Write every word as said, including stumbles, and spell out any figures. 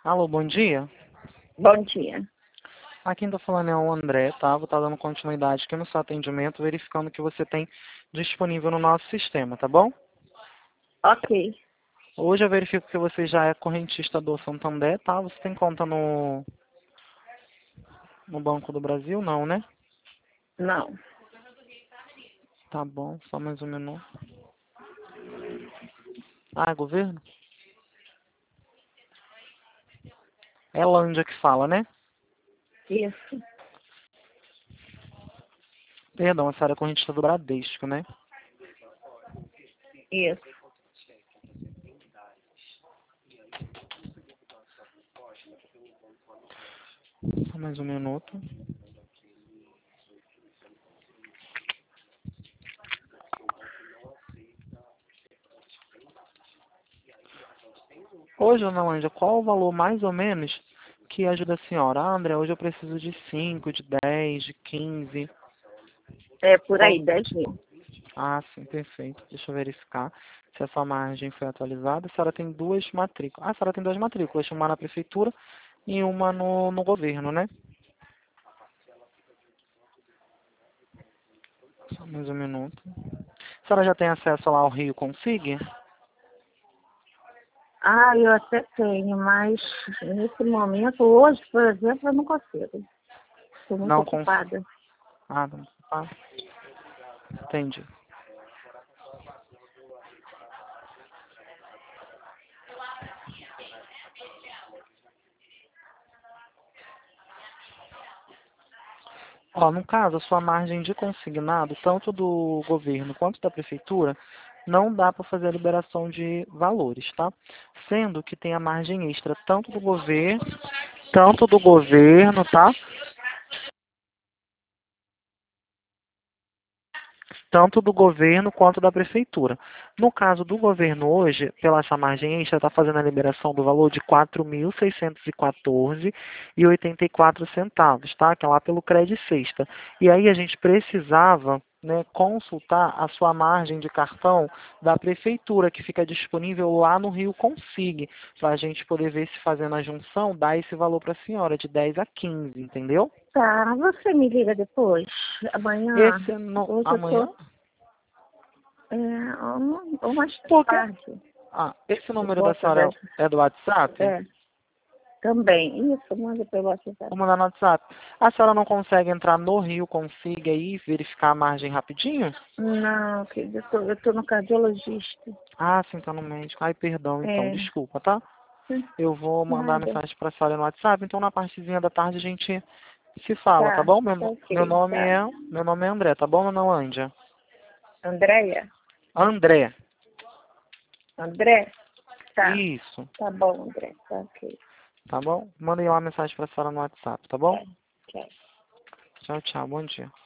Alô, bom dia. Bom dia. Aqui quem tá falando é o André, tá? Vou estar dando continuidade aqui no seu atendimento, verificando o que você tem disponível no nosso sistema, tá bom? Ok. Hoje eu verifico que você já é correntista do Santander, tá? Você tem conta no, no Banco do Brasil? Não, né? Não. Tá bom, só mais um minuto. Ah, é governo? É Lândia que fala, né? Isso. Perdão, a senhora é correntista do Bradesco, né? Isso. Só mais um minuto. Hoje, dona Lândia, qual o valor mais ou menos que ajuda a senhora? Ah, André, hoje eu preciso de cinco, de dez, de quinze. É por Qual? aí, dez mil. Ah, sim, perfeito. Deixa eu verificar se a sua margem foi atualizada. A senhora tem duas matrículas. Ah, a senhora tem duas matrículas, uma na prefeitura e uma no, no governo, né? Só mais um minuto. A senhora já tem acesso lá ao Rio Consig? Ah, eu até tenho, mas nesse momento, hoje, por exemplo, eu não consigo. Estou muito Não cons... ocupada. Ah, não. Ah, entendi. Ó, no caso, a sua margem de consignado, tanto do governo quanto da prefeitura, não dá para fazer a liberação de valores, tá? Sendo que tem a margem extra tanto do governo, tanto do governo, tá? Tanto do governo quanto da prefeitura. No caso do governo hoje, pela essa margem extra, está fazendo a liberação do valor de quatro mil seiscentos e quatorze reais e oitenta e quatro centavos, tá? Que é lá pelo Cred Sexta. E aí a gente precisava, né, consultar a sua margem de cartão da prefeitura, que fica disponível lá no Rio Consig, para a gente poder ver se fazendo a junção dá esse valor para a senhora, de dez a quinze, entendeu? Tá, você me liga depois. Amanhã. Esse no... Hoje eu amanhã? tô. É, ou, ou mais Porque tarde. Ah, esse Por número da volta senhora das. é do WhatsApp? É, também. Isso, manda pelo WhatsApp. Vou mandar no WhatsApp. A senhora não consegue entrar no Rio, consiga aí verificar a margem rapidinho? Não, querido, eu tô, eu tô no cardiologista. Ah, sim, tá no médico. Ai, perdão, então, É. desculpa, tá? Eu vou mandar Nada. mensagem pra senhora no WhatsApp, então na partezinha da tarde a gente se fala, tá Tá, bom? Meu, tá no- meu ok, nome tá. é, meu nome é André, tá bom, Ana Lândia? Andréia? André, André? Tá. isso, Tá bom, André. Tá ok. tá bom? Manda aí uma mensagem pra senhora no WhatsApp, tá bom? Tá. Tchau. Tchau, tchau, bom dia.